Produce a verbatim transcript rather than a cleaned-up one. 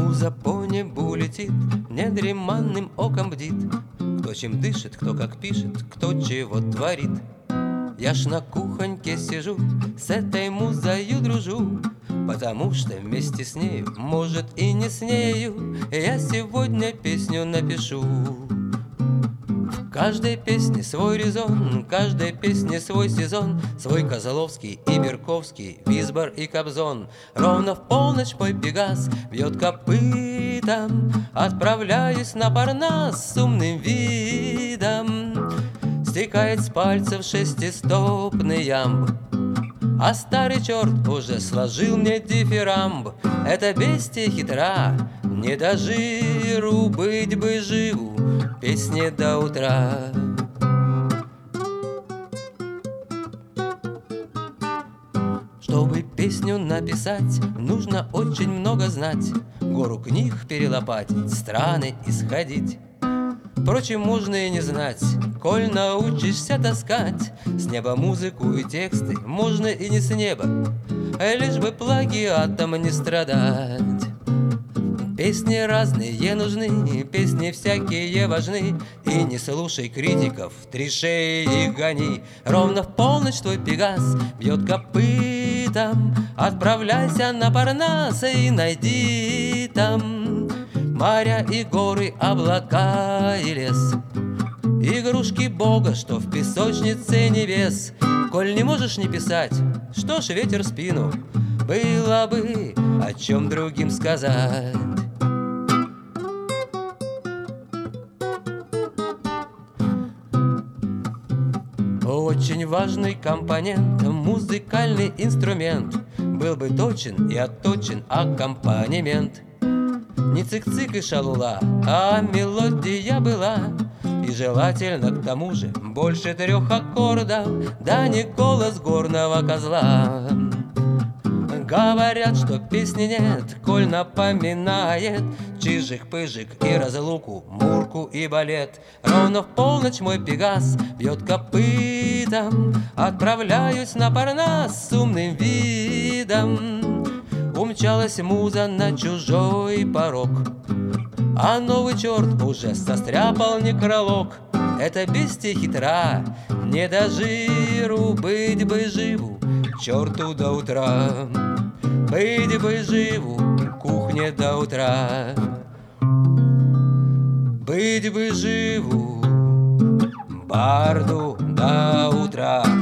Муза по небу летит, недреманным оком бдит. Кто чем дышит, кто как пишет, кто чего творит. Я ж на кухоньке сижу, с этой музою дружу, потому что вместе с нею, может и не с нею, я сегодня песню напишу. В каждой песне свой резон, в каждой песне свой сезон, свой Козловский и Берковский, Визбор и Кобзон. Ровно в полночь мой Пегас бьет копытом, отправляюсь на Парнас с умным видом. Стекает с пальцев шестистопный ямб, а старый черт уже сложил мне дифирамб. Это бестия хитра, не до жиру, быть бы живу, песни до утра. Чтобы песню написать, нужно очень много знать, гору книг перелопатить, страны исходить. Впрочем, можно и не знать, коль научишься таскать с неба музыку и тексты, можно и не с неба, лишь бы плагиатом не страдать. Песни разные нужны, песни всякие важны, и не слушай критиков, три шеи гони. Ровно в полночь твой Пегас бьет копытом, отправляйся на Парнас и найди там моря и горы, облака и лес, игрушки Бога, что в песочнице небес. Коль не можешь не писать, что ж, ветер в спину, было бы о чем другим сказать. Очень важный компонент, музыкальный инструмент, был бы точен и отточен аккомпанемент. Не цик-цик и шалула, а мелодия была, и желательно к тому же больше трех аккордов, да не голос горного козла. Говорят, что песни нет, коль напоминает чижик-пыжик и разлуку, мурку и балет. Ровно в полночь мой Пегас бьет копытом, отправляюсь на Парнас с умным видом. Умчалась муза на чужой порог, а новый черт уже состряпал некролог. Это бестия хитра, не до жиру, быть бы живу, черту до утра. Быть бы живу, кухне до утра. Быть бы живу, барду до утра.